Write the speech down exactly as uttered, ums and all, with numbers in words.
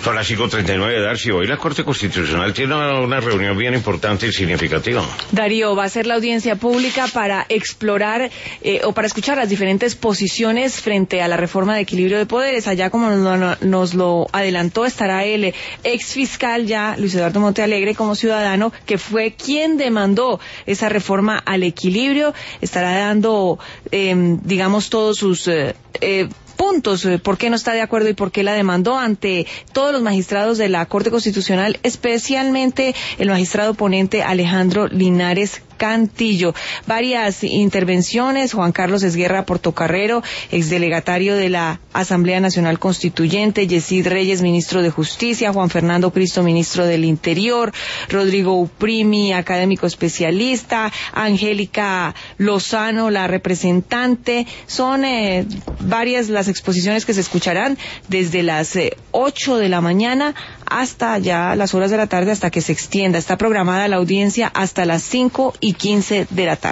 Son las cinco treinta y nueve, Darcy. Hoy la Corte Constitucional tiene una, una reunión bien importante y significativa. Darío, va a ser la audiencia pública para explorar eh, o para escuchar las diferentes posiciones frente a la reforma de equilibrio de poderes. Allá, como nos lo, nos lo adelantó, estará el ex fiscal ya, Luis Eduardo Montealegre, como ciudadano, que fue quien demandó esa reforma al equilibrio. Estará dando, eh, digamos, todos sus... Eh, eh, puntos, por qué no está de acuerdo y por qué la demandó ante todos los magistrados de la Corte Constitucional, especialmente el magistrado ponente Alejandro Linares Cantillo. Varias intervenciones: Juan Carlos Esguerra Portocarrero, exdelegatario de la Asamblea Nacional Constituyente; Yesid Reyes, ministro de Justicia; Juan Fernando Cristo, ministro del Interior; Rodrigo Uprimi, académico especialista; Angélica Lozano, la representante. Son eh, varias las exposiciones que se escucharán desde las eh, ocho de la mañana hasta ya las horas de la tarde, hasta que se extienda. Está programada la audiencia hasta las cinco y quince de la tarde.